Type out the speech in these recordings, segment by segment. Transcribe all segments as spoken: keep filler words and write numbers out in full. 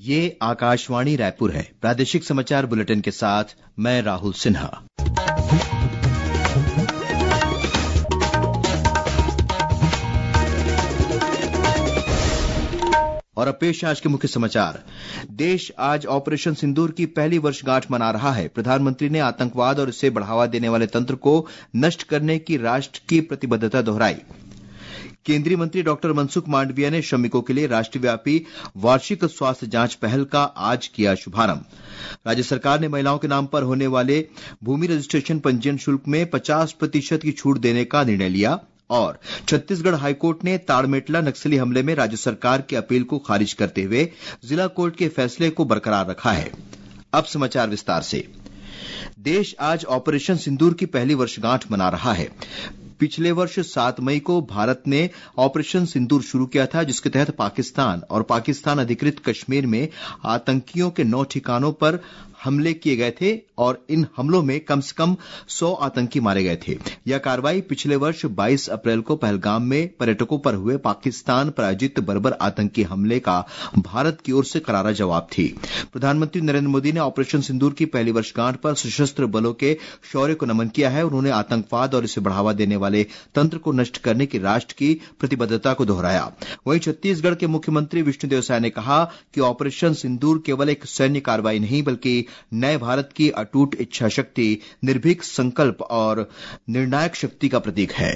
ये आकाशवाणी रायपुर है। प्रादेशिक समाचार बुलेटिन के साथ मैं राहुल सिन्हा। और अब पेश आज के मुख्य समाचार। देश आज ऑपरेशन सिंदूर की पहली वर्षगांठ मना रहा है। प्रधानमंत्री ने आतंकवाद और इसे बढ़ावा देने वाले तंत्र को नष्ट करने की राष्ट्र की प्रतिबद्धता दोहराई। केंद्रीय मंत्री डॉक्टर मनसुख मांडविया ने श्रमिकों के लिए राष्ट्रव्यापी वार्षिक स्वास्थ्य जांच पहल का आज किया शुभारंभ। राज्य सरकार ने महिलाओं के नाम पर होने वाले भूमि रजिस्ट्रेशन पंजीयन शुल्क में पचास प्रतिशत की छूट देने का निर्णय लिया। और छत्तीसगढ़ हाईकोर्ट ने ताड़मेटला नक्सली हमले में राज्य सरकार की अपील को खारिज करते हुए जिला कोर्ट के फैसले को बरकरार रखा है। अब समाचार विस्तार से। देश आज ऑपरेशन सिंदूर की पहली वर्षगांठ मना रहा है। पिछले वर्ष सात मई को भारत ने ऑपरेशन सिंदूर शुरू किया था, जिसके तहत पाकिस्तान और पाकिस्तान अधिकृत कश्मीर में आतंकियों के नौ ठिकानों पर हमले किए गए थे और इन हमलों में कम से कम सौ आतंकी मारे गए थे। यह कार्रवाई पिछले वर्ष बाईस अप्रैल को पहलगाम में पर्यटकों पर हुए पाकिस्तान प्रायोजित बर्बर आतंकी हमले का भारत की ओर से करारा जवाब थी। प्रधानमंत्री नरेंद्र मोदी ने ऑपरेशन सिंदूर की पहली वर्षगांठ पर सशस्त्र बलों के शौर्य को नमन किया है। उन्होंने आतंकवाद और इसे बढ़ावा देने वाले तंत्र को नष्ट करने की राष्ट्र की प्रतिबद्धता को दोहराया। वहीं छत्तीसगढ़ के मुख्यमंत्री विष्णुदेव साय ने कहा कि ऑपरेशन सिंदूर केवल एक सैन्य कार्रवाई नहीं, बल्कि नए भारत की अटूट इच्छा शक्ति, निर्भीक संकल्प और निर्णायक शक्ति का प्रतीक है।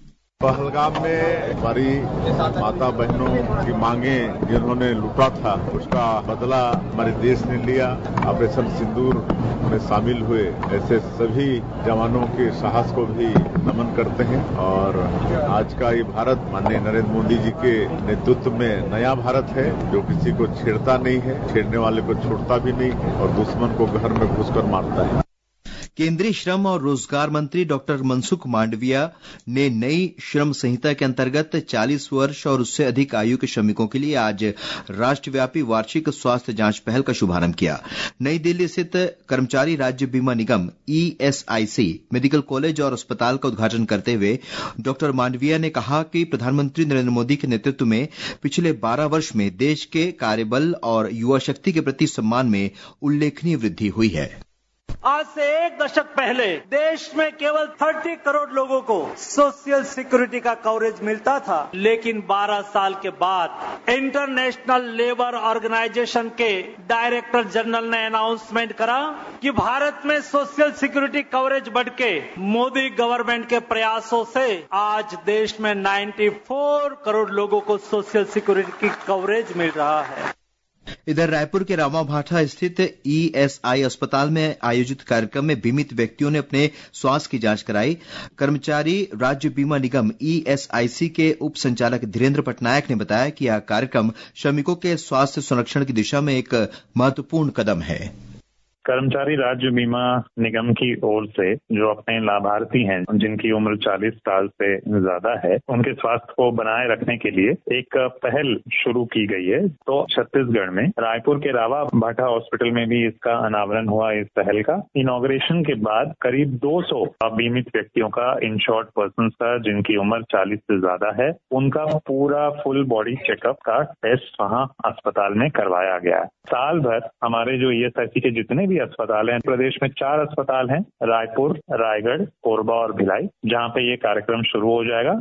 पहलगाम में हमारी माता बहनों की मांगे जिन्होंने लूटा था, उसका बदला हमारे देश ने लिया। ऑपरेशन सिंदूर में शामिल हुए ऐसे सभी जवानों के साहस को भी नमन करते हैं। और आज का ये भारत माननीय नरेंद्र मोदी जी के नेतृत्व में नया भारत है, जो किसी को छेड़ता नहीं है, छेड़ने वाले को छोड़ता भी नहीं और दुश्मन को घर में घुसकर मारता है। केंद्रीय श्रम और रोजगार मंत्री डॉक्टर मनसुख मांडविया ने नई श्रम संहिता के अंतर्गत चालीस वर्ष और उससे अधिक आयु के श्रमिकों के लिए आज राष्ट्रव्यापी वार्षिक स्वास्थ्य जांच पहल का शुभारंभ किया। नई दिल्ली स्थित कर्मचारी राज्य बीमा निगम E S I C medical college और अस्पताल का उद्घाटन करते हुए डॉक्टर मांडविया ने कहा कि प्रधानमंत्री नरेंद्र मोदी के नेतृत्व में पिछले बारह वर्ष में देश के कार्यबल और युवा शक्ति के प्रति सम्मान में उल्लेखनीय वृद्धि हुई है। आज से एक दशक पहले देश में केवल तीस करोड़ लोगों को सोशल सिक्योरिटी का कवरेज मिलता था, लेकिन बारह साल के बाद इंटरनेशनल लेबर ऑर्गेनाइजेशन के डायरेक्टर जनरल ने अनाउंसमेंट करा कि भारत में सोशल सिक्योरिटी कवरेज बढ़ के मोदी गवर्नमेंट के प्रयासों से आज देश में चौरानवे करोड़ लोगों को सोशल सिक्योरिटी की कवरेज मिल रहा है। इधर रायपुर के रामाभाठा स्थित ई एस आई अस्पताल में आयोजित कार्यक्रम में बीमित व्यक्तियों ने अपने स्वास्थ्य की जांच कराई। कर्मचारी राज्य बीमा निगम ई एस आई सी के उप संचालक धीरेन्द्र पटनायक ने बताया कि यह कार्यक्रम श्रमिकों के स्वास्थ्य संरक्षण की दिशा में एक महत्वपूर्ण कदम है। कर्मचारी राज्य बीमा निगम की ओर से जो अपने लाभार्थी हैं, जिनकी उम्र चालीस साल से ज्यादा है, उनके स्वास्थ्य को बनाए रखने के लिए एक पहल शुरू की गई है। तो छत्तीसगढ़ में रायपुर के रावा भाठा हॉस्पिटल में भी इसका अनावरण हुआ। इस पहल का इनॉग्रेशन के बाद करीब दो सौ बीमित व्यक्तियों का, इंश्योर्ड पर्सन का, जिनकी उम्र चालीस से ज्यादा है, उनका पूरा फुल बॉडी चेकअप का टेस्ट वहाँ अस्पताल में करवाया गया। साल भर हमारे जो ई एस आई सी के जितने भी अस्पताल हैं, प्रदेश में चार अस्पताल हैं, रायपुर, रायगढ़, कोरबा और भिलाई, जहां पे ये कार्यक्रम शुरू हो जाएगा।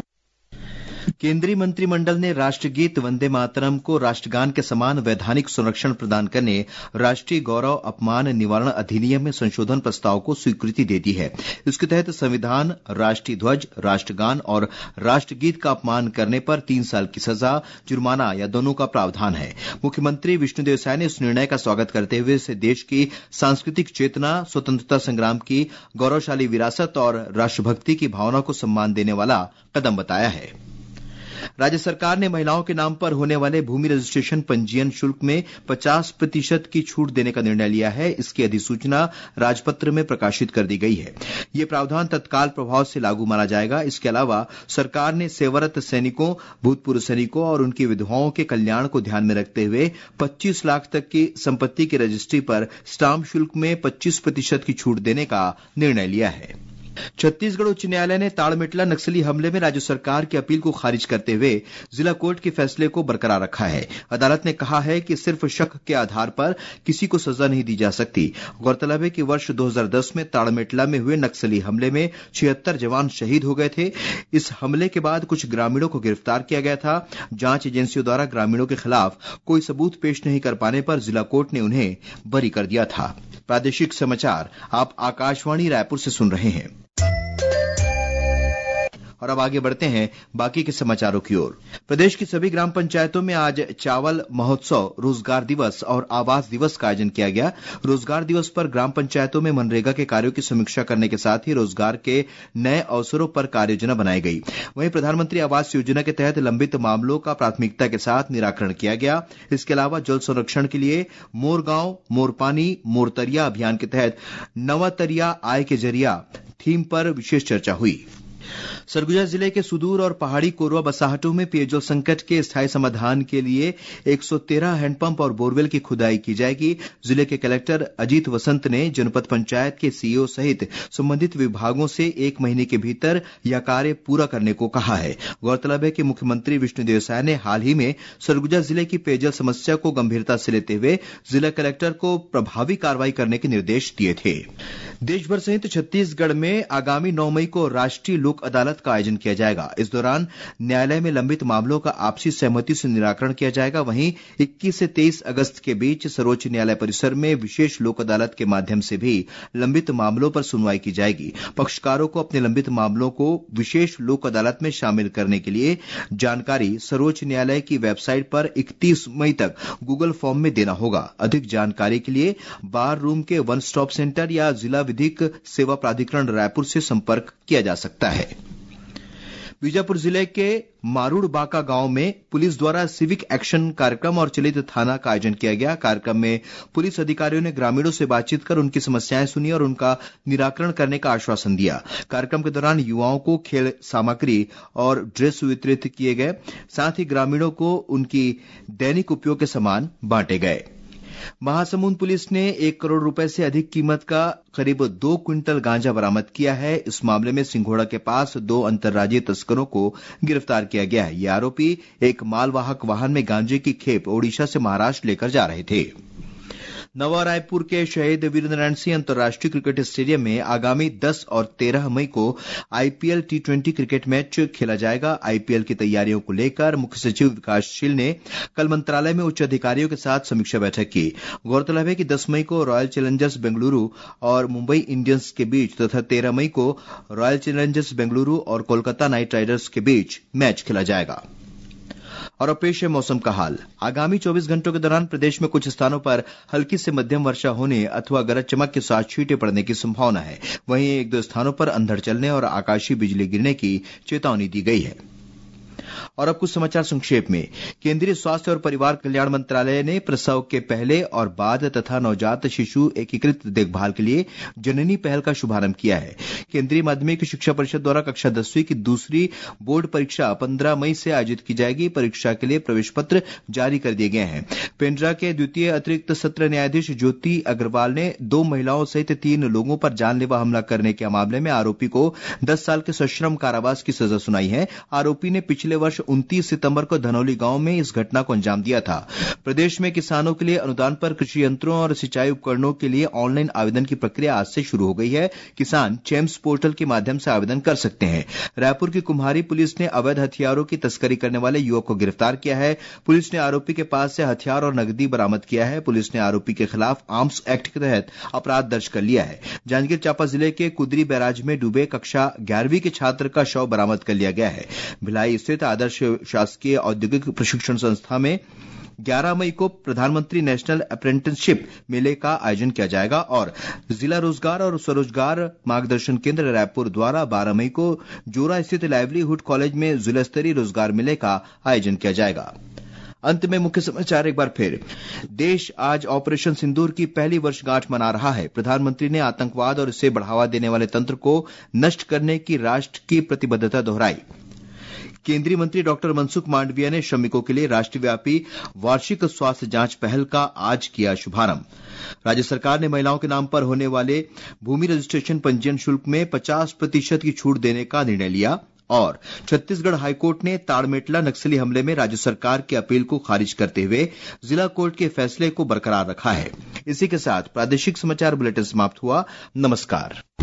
केंद्रीय मंत्रिमंडल ने राष्ट्रगीत वंदे मातरम को राष्ट्रगान के समान वैधानिक संरक्षण प्रदान करने राष्ट्रीय गौरव अपमान निवारण अधिनियम में संशोधन प्रस्ताव को स्वीकृति दे दी है। इसके तहत संविधान, राष्ट्रीय ध्वज, राष्ट्रगान और राष्ट्रगीत का अपमान करने पर तीन साल की सजा, जुर्माना या दोनों का प्रावधान है। मुख्यमंत्री विष्णुदेव साय ने इस निर्णय का स्वागत करते हुए इसे देश की सांस्कृतिक चेतना, स्वतंत्रता संग्राम की गौरवशाली विरासत और राष्ट्रभक्ति की भावना को सम्मान देने वाला कदम बताया है। राज्य सरकार ने महिलाओं के नाम पर होने वाले भूमि रजिस्ट्रेशन पंजीयन शुल्क में पचास प्रतिशत की छूट देने का निर्णय लिया है। इसकी अधिसूचना राजपत्र में प्रकाशित कर दी गई है। ये प्रावधान तत्काल प्रभाव से लागू माना जाएगा। इसके अलावा सरकार ने सेवारत सैनिकों, भूतपूर्व सैनिकों और उनकी विधवाओं के कल्याण को ध्यान में रखते हुए पच्चीस लाख तक की संपत्ति की रजिस्ट्री पर स्टाम्प शुल्क में पच्चीस प्रतिशत की छूट देने का निर्णय लिया है। छत्तीसगढ़ उच्च न्यायालय ने ताड़मेटला नक्सली हमले में राज्य सरकार की अपील को खारिज करते हुए जिला कोर्ट के फैसले को बरकरार रखा है। अदालत ने कहा है कि सिर्फ शक के आधार पर किसी को सजा नहीं दी जा सकती। गौरतलब है कि वर्ष दो हज़ार दस में ताड़मेटला में हुए नक्सली हमले में छिहत्तर जवान शहीद हो गए थे। इस हमले के बाद कुछ ग्रामीणों को गिरफ्तार किया गया था। जांच एजेंसियों द्वारा ग्रामीणों के खिलाफ कोई सबूत पेश नहीं कर पाने पर जिला कोर्ट ने उन्हें बरी कर दिया था। प्रादेशिक समाचार आप आकाशवाणी रायपुर से सुन रहे हैं और अब आगे बढ़ते हैं बाकी के समाचारों की ओर। प्रदेश की सभी ग्राम पंचायतों में आज चावल महोत्सव, रोजगार दिवस और आवास दिवस का आयोजन किया गया। रोजगार दिवस पर ग्राम पंचायतों में मनरेगा के कार्यों की समीक्षा करने के साथ ही रोजगार के नए अवसरों पर कार्य योजना बनाई गई। वहीं प्रधानमंत्री आवास योजना के तहत लंबित मामलों का प्राथमिकता के साथ निराकरण किया गया। इसके अलावा जल संरक्षण के लिए मोर गांव मोर पानी मोर तरिया अभियान के तहत नवा तरिया आय के जरिया थीम पर विशेष चर्चा हुई। सरगुजा जिले के सुदूर और पहाड़ी कोरवा बसाहटों में पेयजल संकट के स्थायी समाधान के लिए एक सौ तेरह हैंडपंप और बोरवेल की खुदाई की जाएगी। जिले के कलेक्टर अजीत वसंत ने जनपद पंचायत के सीईओ सहित संबंधित विभागों से एक महीने के भीतर यह कार्य पूरा करने को कहा है। गौरतलब है कि मुख्यमंत्री विष्णुदेव साय ने हाल ही में सरगुजा जिले की पेयजल समस्या को गंभीरता से लेते हुए जिला कलेक्टर को प्रभावी कार्रवाई करने के निर्देश दिए थे। देश भर सहित छत्तीसगढ़ में आगामी नौ मई को राष्ट्रीय लोक अदालत का आयोजन किया जाएगा। इस दौरान न्यायालय में लंबित मामलों का आपसी सहमति से निराकरण किया जाएगा। वहीं इक्कीस से तेईस अगस्त के बीच सर्वोच्च न्यायालय परिसर में विशेष लोक अदालत के माध्यम से भी लंबित मामलों पर सुनवाई की जाएगी। पक्षकारों को अपने लंबित मामलों को विशेष लोक अदालत में शामिल करने के लिए जानकारी सर्वोच्च न्यायालय की वेबसाइट पर इकतीस मई तक गूगल फॉर्म में देना होगा। अधिक जानकारी के लिए बार रूम के वन स्टॉप सेंटर या जिला विधिक सेवा प्राधिकरण रायपुर से संपर्क किया जा सकता है। बीजापुर जिले के मारूड़ बाका गांव में पुलिस द्वारा सिविक एक्शन कार्यक्रम और चलित थाना का आयोजन किया गया। कार्यक्रम में पुलिस अधिकारियों ने ग्रामीणों से बातचीत कर उनकी समस्याएं सुनी और उनका निराकरण करने का आश्वासन दिया। कार्यक्रम के दौरान युवाओं को खेल सामग्री और ड्रेस वितरित किए गए। साथ ही ग्रामीणों को उनकी दैनिक उपयोग के सामान बांटे गए। महासमुंद पुलिस ने एक करोड़ रुपए से अधिक कीमत का करीब दो क्विंटल गांजा बरामद किया है। इस मामले में सिंघोड़ा के पास दो अंतर्राज्यीय तस्करों को गिरफ्तार किया गया है। ये आरोपी एक मालवाहक वाहन में गांजे की खेप ओडिशा से महाराष्ट्र लेकर जा रहे थे। नवा रायपुर के शहीद वीरेंद्र सिंह अंतर्राष्ट्रीय क्रिकेट स्टेडियम में आगामी दस और तेरह मई को IPL T twenty cricket match खेला जाएगा। आईपीएल की तैयारियों को लेकर मुख्य सचिव विकासशील ने कल मंत्रालय में उच्च अधिकारियों के साथ समीक्षा बैठक की। गौरतलब है कि दस मई को रॉयल चैलेंजर्स बेंगलुरु और मुंबई इंडियंस के बीच तथा तेरह मई को रॉयल चैलेंजर्स बेंगलुरु और कोलकाता नाइट राइडर्स के बीच मैच खेला जाएगा। और अब पेश है मौसम का हाल। आगामी चौबीस घंटों के दौरान प्रदेश में कुछ स्थानों पर हल्की से मध्यम वर्षा होने अथवा गरज चमक के साथ छींटे पड़ने की संभावना है। वहीं एक दो स्थानों पर अंधड़ चलने और आकाशीय बिजली गिरने की चेतावनी दी गई है। और अब कुछ समाचार संक्षेप में। केंद्रीय स्वास्थ्य और परिवार कल्याण मंत्रालय ने प्रसव के पहले और बाद तथा नवजात शिशु एकीकृत देखभाल के लिए जननी पहल का शुभारंभ किया है। केंद्रीय माध्यमिक शिक्षा परिषद द्वारा कक्षा दसवीं की दूसरी बोर्ड परीक्षा पंद्रह मई से आयोजित की जाएगी। परीक्षा के लिए प्रवेश पत्र जारी कर दिए गए हैं। पेंड्रा के द्वितीय अतिरिक्त सत्र न्यायाधीश ज्योति अग्रवाल ने दो महिलाओं सहित तीन लोगों पर जानलेवा हमला करने के मामले में आरोपी को दस साल के सश्रम कारावास की सजा सुनाई है। आरोपी ने पिछले वर्ष उनतीस सितंबर को धनौली गांव में इस घटना को अंजाम दिया था। प्रदेश में किसानों के लिए अनुदान पर कृषि यंत्रों और सिंचाई उपकरणों के लिए ऑनलाइन आवेदन की प्रक्रिया आज से शुरू हो गई है। किसान चेम्स पोर्टल के माध्यम से आवेदन कर सकते हैं। रायपुर की कुम्हारी पुलिस ने अवैध हथियारों की तस्करी करने वाले युवक को गिरफ्तार किया है। पुलिस ने आरोपी के पास से हथियार और नकदी बरामद किया है। पुलिस ने आरोपी के खिलाफ आर्म्स एक्ट के तहत अपराध दर्ज कर लिया है। जांजगीर चांपा जिले के कुदरी बैराज में डूबे कक्षा ग्यारहवीं के छात्र का शव बरामद कर लिया गया है। भिलाई स्थित आदर्श शासकीय औद्योगिक प्रशिक्षण संस्था में ग्यारह मई को प्रधानमंत्री नेशनल अप्रेंटिसशिप मेले का आयोजन किया जाएगा और जिला रोजगार और स्वरोजगार मार्गदर्शन केंद्र रायपुर द्वारा बारह मई को जोरा स्थित लाइवलीहुड कॉलेज में जिला स्तरीय रोजगार मेले का आयोजन किया जाएगा। अंत में मुख्य समाचार एक बार फिर। देश आज ऑपरेशन सिंदूर की पहली वर्षगांठ मना रहा है। प्रधानमंत्री ने आतंकवाद और इसे बढ़ावा देने वाले तंत्र को नष्ट करने की राष्ट्र की प्रतिबद्धता दोहराई। केंद्रीय मंत्री डॉक्टर मनसुख मांडविया ने श्रमिकों के लिए राष्ट्रव्यापी वार्षिक स्वास्थ्य जांच पहल का आज किया शुभारंभ। राज्य सरकार ने महिलाओं के नाम पर होने वाले भूमि रजिस्ट्रेशन पंजीयन शुल्क में पचास प्रतिशत की छूट देने का निर्णय लिया और छत्तीसगढ़ हाईकोर्ट ने ताड़मेटला नक्सली हमले में राज्य सरकार की अपील को खारिज करते हुए जिला कोर्ट के फैसले को बरकरार रखा है। इसी के साथ प्रादेशिक समाचार बुलेटिन समाप्त हुआ। नमस्कार।